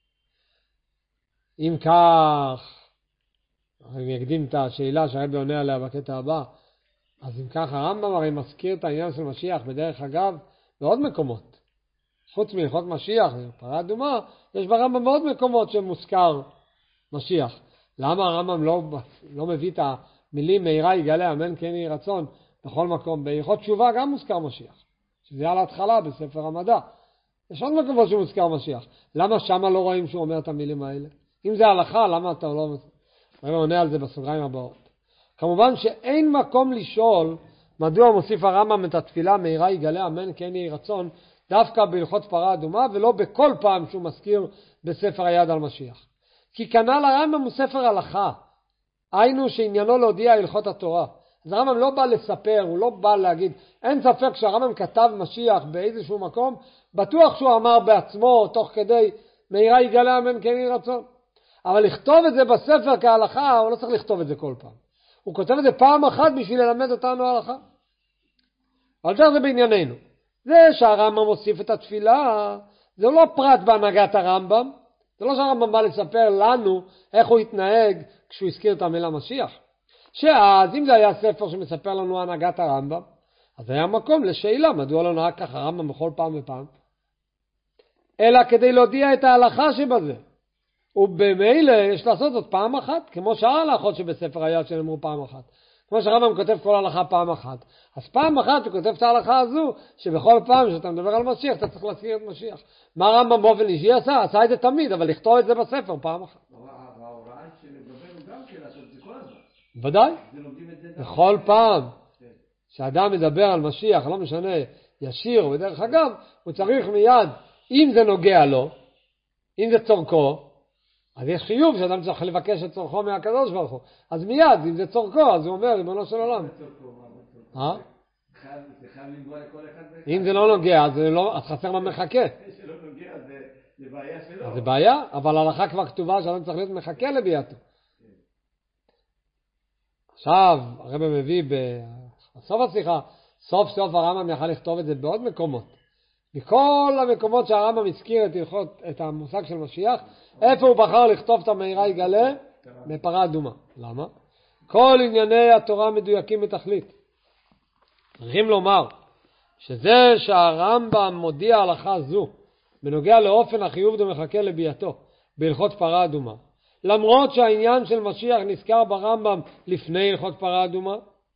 אם כך, אני אקדים את השאלה שהרבי עונה עליה בקטע הבא, אז אם כך הרמב"ם הרי מזכיר את העניין של משיח בדרך אגב בעוד מקומות. חוץ מהלכות משיח, פרה אדומה, יש ברמב"ם מאוד מקומות שמוזכר משיח. למה הרמב"ם לא, לא מביא את המילים מהירה יגלה אמן כן יהי רצון בכל מקום? בהלכות תשובה גם מוזכר משיח, שזה על ההתחלה בספר המדע. יש עוד מקומות שמוזכר משיח. למה שמה לא רואים שהוא אומר את המילים האלה? אם זה הלכה, למה אתה לא... אני עונה על זה בסוגריים הבאות. כמובן שאין מקום לשאול מדוע מוסיף הרמב"ם את התפילה מהירה יגלה אמן כן יהי רצון דווקא בהלכות פרה אדומה ולא בכל פעם שהוא מזכיר בספר היד על משיח. כי כנ"ל הרמב"ם הוא ספר הלכה. היינו שעניינו להודיע הלכות התורה. אז הרמב"ם לא בא לספר, הוא לא בא להגיד, אין ספק שהרמב"ם כתב משיח באיזשהו מקום, בטוח שהוא אמר בעצמו תוך כדי מהירה יגלה אמן כן יהי רצון. אבל לכתוב את זה בספר כהלכה, הוא לא צריך לכתוב את זה כל פעם. הוא כותב את זה פעם אחת בשביל ללמד אותנו הלכה. אבל כך זה בענייננו. זה שהרמב"ם מוסיף את התפילה, זה לא פרט בהנהגת הרמב"ם. זה לא שהרמב"ם בא לספר לנו איך הוא התנהג כשהוא הזכיר את המילה משיח. שאז אם זה היה ספר שמספר לנו הנהגת הרמב"ם, אז היה מקום לשאלה, מדוע לא נהג כך הרמב"ם בכל פעם ופעם? אלא כדי להודיע את ההלכה שבזה. ובמילא יש לעשות זאת פעם אחת, כמו שאר ההלכות שבספר היד שנאמרו פעם אחת. כמו שהרמב"ם כותב כל הלכה פעם אחת. אז פעם אחת הוא כותב את ההלכה הזו, שבכל פעם שאתה מדבר על משיח, אתה צריך להזכיר את משיח. מה הרמב"ם באופן אישי עשה? עשה את זה תמיד, אבל לכתוב את זה בספר פעם אחת. ההוראה שלגבינו גם כן לעשות את זה כל הזמן. ודאי. זה לומדים את זה. בכל פעם שאדם מדבר על משיח, לא משנה, ישיר או בדרך אגב, הוא צריך מיד, אם זה נוגע לו, אם זה צורכו, אז יש חיוב שאדם צריך לבקש את צורכו מהקדוש ברוך הוא. אז מיד, אם זה צורכו, אז הוא אומר, ריבונו של עולם. אה? אם זה לא נוגע, אז חסר מה מחכה. שלא נוגע, זה בעיה שלו. אז זה בעיה, אבל ההלכה כבר כתובה שאדם צריך להיות מחכה לביאתו. עכשיו, הרב מביא בסוף השיחה, סוף סוף הרמב"ם יכל לכתוב את זה בעוד מקומות. מכל המקומות שהרמב"ם הזכיר את, הלכות, את המושג של משיח, איפה הוא בחר לכתוב את המאירה יגלה? בפרה אדומה. למה? כל ענייני התורה מדויקים בתכלית. צריכים לומר שזה שהרמב"ם מודיע הלכה זו בנוגע לאופן החיוב דמחכה לביאתו בהלכות פרה אדומה, למרות שהעניין של משיח נזכר ברמב"ם לפני הלכות פרה אדומה,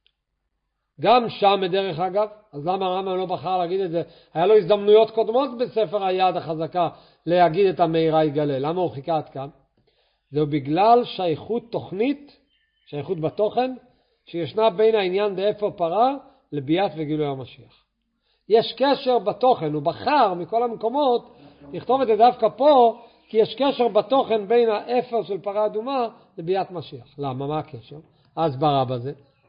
גם שם בדרך אגב, אז למה הרמב"ם לא בחר להגיד את זה? היה לו הזדמנויות קודמות בספר היד החזקה להגיד את המאירה יגלה. למה הוא חיכה עד כאן? זהו בגלל שייכות תוכנית, שייכות בתוכן, שישנה בין העניין דאיפה פרה לביאת וגילוי המשיח. יש קשר בתוכן, הוא בחר מכל המקומות לכתוב את זה דווקא פה, כי יש קשר בתוכן בין האפר של פרה אדומה לביאת משיח. למה? מה הקשר? ההסברה בזה.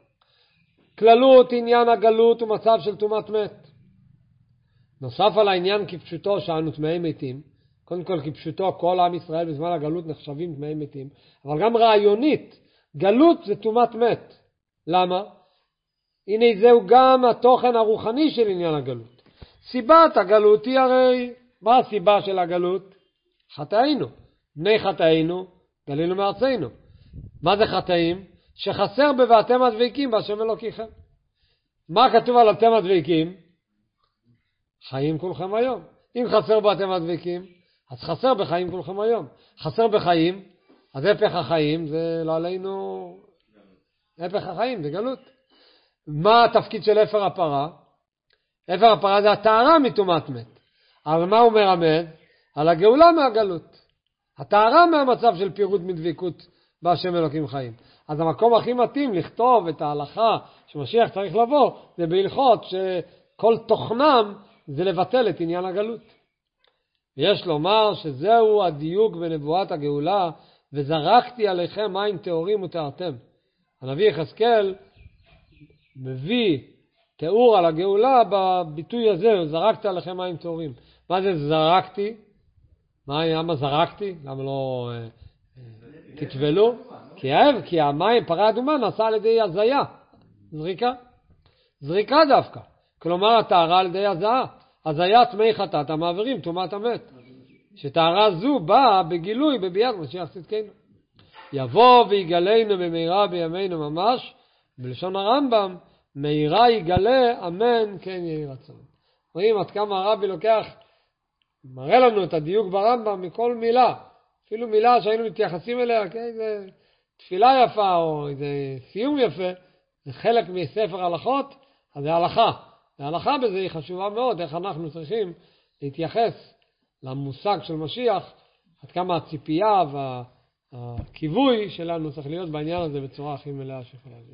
כללות עניין הגלות הוא מצב של תומת מת. נוסף על העניין כפשוטו שאנו טמאי מתים, קודם כל כפשוטו כל עם ישראל בזמן הגלות נחשבים טמאי מתים, אבל גם רעיונית, גלות זה תומת מת. למה? הנה זהו גם התוכן הרוחני של עניין הגלות. סיבת הגלות היא הרי, מה הסיבה של הגלות? חטאינו. בני חטאינו, גלינו מארצנו. מה זה חטאים? שחסר ב"ואתם הדבקים בהשם אלוקיכם". מה כתוב על אתם הדבקים? חיים כולכם היום. אם חסר ב"ואתם הדבקים, אז חסר בחיים כולכם היום. חסר בחיים, אז הפך החיים זה לא עלינו, הפך החיים זה גלות. מה התפקיד של אפר הפרה? אפר הפרה זה הטהרה מטומאת מת. אבל מה הוא מרמז? על הגאולה מהגלות. הטהרה מהמצב של פירוד מדבקות בהשם אלוקים חיים. אז המקום הכי מתאים לכתוב את ההלכה שמשיח צריך לבוא, זה בהלכות שכל תוכנם זה לבטל את עניין הגלות. ויש לומר שזהו הדיוק בנבואת הגאולה, וזרקתי עליכם מים טהורים וטהרתם. הנביא יחזקאל מביא תיאור על הגאולה בביטוי הזה, זרקתי עליכם מים טהורים. מה זה זרקתי? מה, למה זרקתי? למה לא אה, אה, תטבלו? כי האב, כי המים, פרה אדומה נעשה על ידי הזיה. זריקה. זריקה דווקא. כלומר, הטהרה על ידי הזיה. הזיית מי חטאת המעבירים, תומת המת. שטהרה זו באה בגילוי, בביאת משיח צדקנו. יבוא ויגלנו במהרה בימינו ממש, בלשון הרמב"ם, מהירה יגלה, אמן, כן יהי רצון. רואים עד כמה הרבי לוקח, מראה לנו את הדיוק ברמב"ם מכל מילה. אפילו מילה שהיינו מתייחסים אליה, כאיזה תפילה יפה או איזה סיום יפה, זה חלק מספר הלכות, אז זה הלכה. וההלכה בזה היא חשובה מאוד, איך אנחנו צריכים להתייחס למושג של משיח, עד כמה הציפייה והכיווי שלנו צריך להיות בעניין הזה בצורה הכי מלאה שיכולה להיות.